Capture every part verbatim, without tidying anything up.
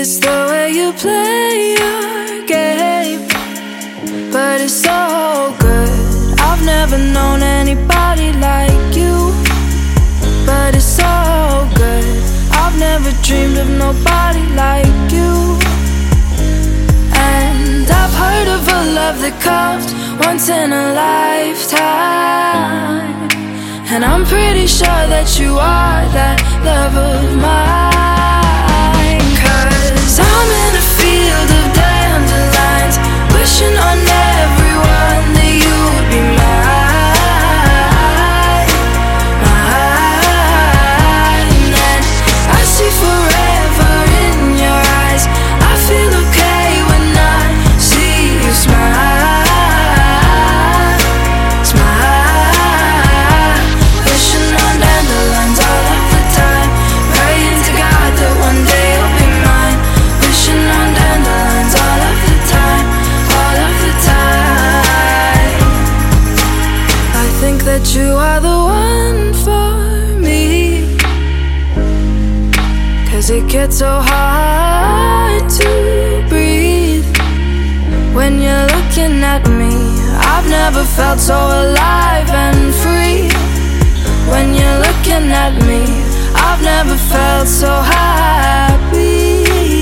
it's the way you play your game, but it's so good. I've never known anybody like you, but it's so good. I've never dreamed of nobody like you. And I've heard of a love that comes once in a lifetime, and I'm pretty sure that you are that love of mine. Cause I'm in a field of dandelions, wishing on everyone that you would be mine, mine. And I see forever in your eyes. I feel okay when I see you smile, smile. Wishing on dandelions all of the time, praying to God that one day you'll be mine. Wishing on dandelions all of the time, all of the time. I think that you are the one for me, cause it gets so hard to breathe when you're looking at me. I've never felt so alive and free. When you're looking at me, I've never felt so happy.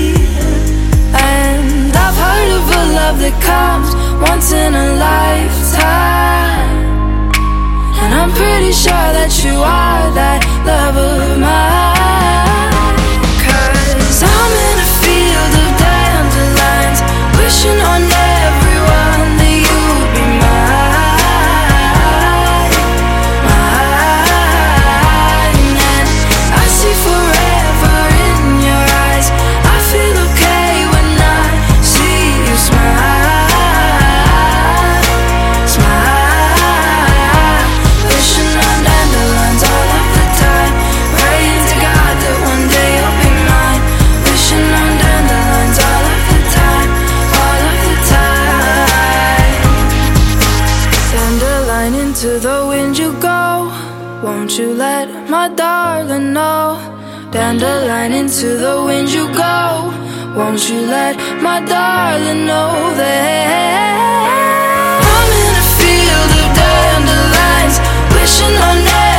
And I've heard of a love that comes once in a lifetime, and I'm pretty sure that you are that love of mine. Cause I'm in a field of dandelions, wishing on everyone that you would be mine, mine. And I see forever in your eyes. I feel okay when I see you smile, smile. Wishing on dandelions all of the time, praying to God that one day you'll be mine. Wishing on dandelions all of the time, all of the time. Dandelion, into the wind you go. Won't you let my darling know? Dandelion, into the wind you go. Won't you let my darling know that I'm in a field of dandelions, wishing on